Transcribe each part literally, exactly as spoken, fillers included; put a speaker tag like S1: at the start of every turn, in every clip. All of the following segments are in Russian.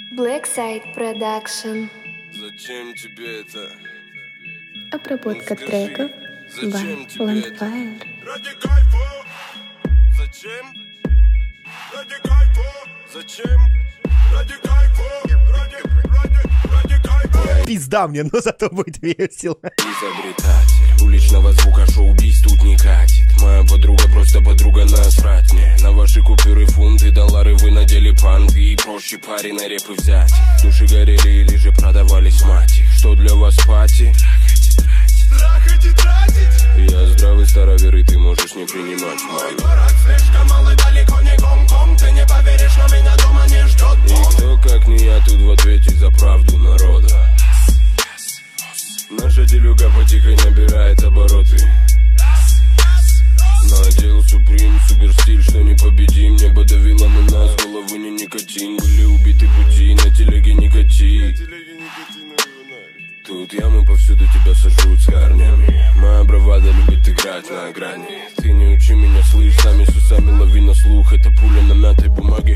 S1: Blackside Production.
S2: Зачем тебе это?
S3: Обработка
S2: Ну, скажи,
S3: треков
S2: зачем
S3: by
S2: тебе это?
S3: Landfire.
S2: Ради кайфа. Зачем? Ради кайфа. Зачем? Ради кайфа. Ради, ради, ради кайфа.
S4: Пизда мне, но зато будет весело.
S2: Изобретатель уличного звука, шоу-биз тут не катит. Моя подруга просто подруга, насрать мне. На ваши купюры, фунты, доллары вы надели панты. И проще пари на репы взять. Души горели или же продавались мати. Что для вас пати? Трахать и тратить. Я здравый старовер, и ты можешь не принимать мой город слишком малый, далеко не Гонконг. Ты не поверишь, но меня дома не ждет. И кто, как не я, тут в ответе за правду народа. Наша делюга потихо набирает обороты. Надел Суприм, суперстиль, что непобедим. Небо давило на нас, головы не никотин. Были убиты пути, на телеге не кати. Тут ямы повсюду, тебя сожрут с корнями. Моя бравада любит играть на грани. Ты не учи меня, слышь, сами с усами лови на слух. Это пуля на мятой бумаге.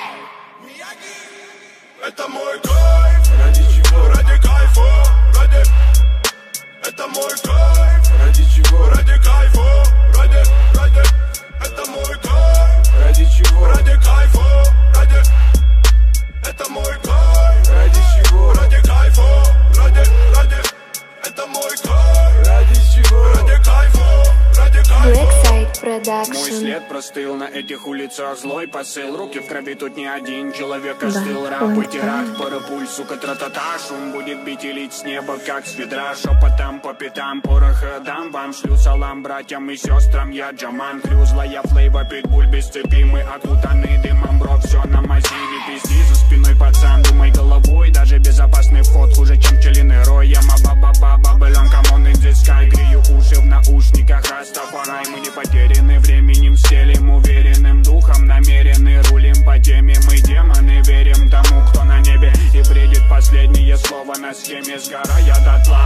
S2: Это мой кайф. Ради чего? Ради кайфа. Ради... Это мой кайф. Ради чего? Ради кайфа. Ради... Ради... Это мой кайф. Ради чего? Ради кайфа. Ради... Это мой кайф. Ради чего? Ради кайфа. Ради... Ради... Это мой кайф. Ради чего? Ради кайфа. Ради кайфа.
S1: Blackside
S5: Мой
S1: Production.
S5: след простыл на этих улицах, злой посыл. Руки в крови, тут не один человек остыл.
S3: Да,
S5: Рап
S3: он
S5: и теракт,
S3: так.
S5: парапуль, сука, тра-та-та. Шум будет бить и лить с неба, как с ведра. Шепотом по пятам, пороха дам. Вам шлю салам братьям и сестрам. Я Джаман, крю, злая флейва, питбуль без цепи. Мы окутаны дымом, бро, все на массиве. Пизди за спиной, пацан, думай головой. Даже безопасный вход хуже, чем пчелиный рой. Яма ба-ба-ба, бабелон, камон, in the sky. Грею уши в наушниках, растафарай. Мы не потеряны временем, стелим уверенным духом. Намерены, рулим по теме. Мы демоны, верим тому, кто на небе. И бредит последнее слово на схеме, сгорая дотла.